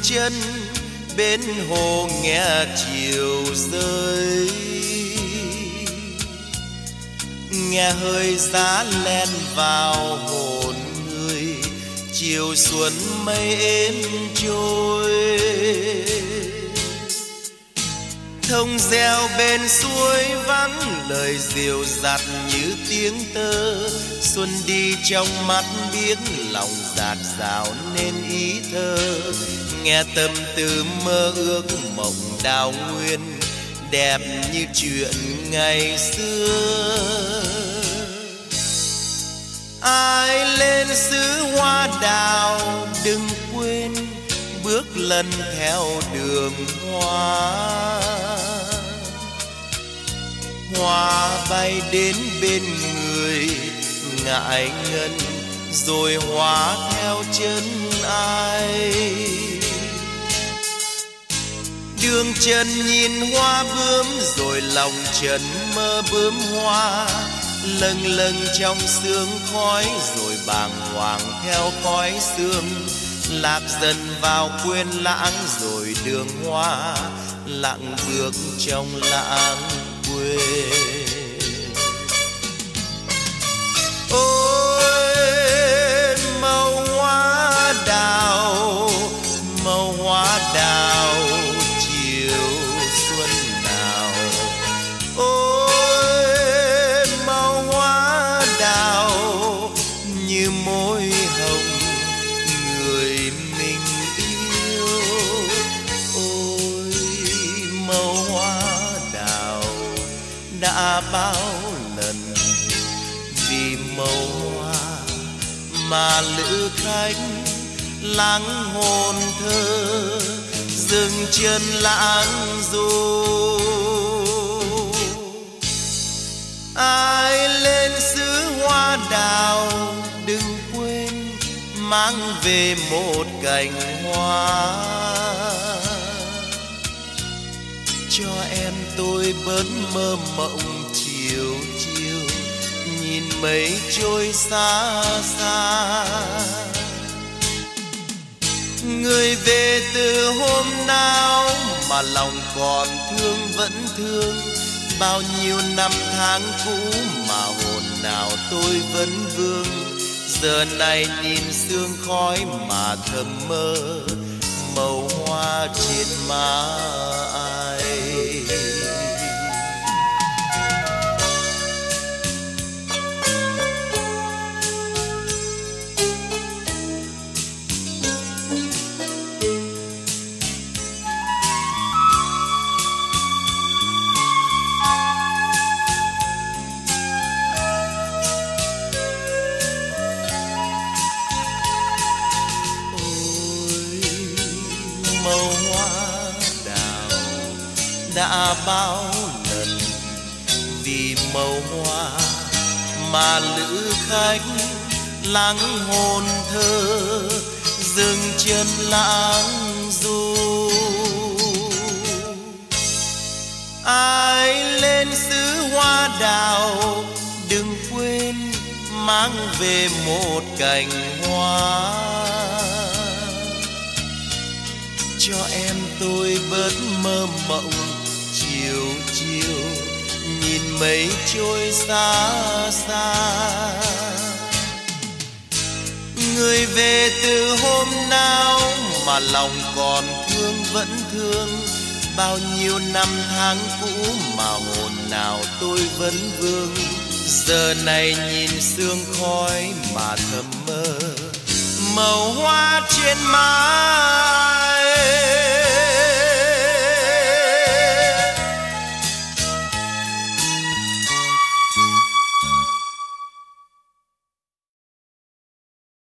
chân bên hồ nghe chiều rơi, nghe hơi giá len vào hồn người, chiều xuân mây êm trôi. Thông reo bên suối vắng lời dịu dặt như tiếng tơ, xuân đi trong mắt biết lòng dạt dào nên ý thơ. Nghe tâm tư mơ ước mộng đào nguyên, đẹp như chuyện ngày xưa. Ai lên xứ hoa đào đừng quên bước lần theo đường hoa. Hoa bay đến bên người ngại ngần, rồi hóa theo chân ai. Đường chân nhìn hoa bướm, rồi lòng trần mơ bướm hoa. Lâng lâng trong sương khói, rồi bàng hoàng theo khói sương. Lạc dần vào quên lãng, rồi đường hoa lặng bước trong lãng quên. Ôi màu hoa đào, màu hoa đào chiều xuân nào. Ôi màu hoa đào như môi hồng người mình yêu. Ôi màu hoa đào đã bao lần vì màu hoa mà lữ khách lắng hồn thơ, dừng chân lãng du. Ai lên xứ hoa đào đừng quên mang về một cành hoa, cho em tôi bớt mơ mộng chiều chiều nhìn mây trôi xa xa. Người về từ hôm nào mà lòng còn thương vẫn thương, bao nhiêu năm tháng cũ mà hồn nào tôi vẫn vương. Giờ này nhìn sương khói mà thầm mơ màu hoa trên má ai. Màu hoa đào đã bao lần vì màu hoa mà lữ khách lắng hồn thơ, dừng chân lãng du. Ai lên xứ hoa đào đừng quên mang về một cành hoa, cho em tôi bớt mơ mộng chiều chiều nhìn mây trôi xa xa. Người về từ hôm nào mà lòng còn thương vẫn thương, bao nhiêu năm tháng cũ mà hồn nào tôi vẫn vương. Giờ này nhìn sương khói mà thầm mơ màu hoa trên má.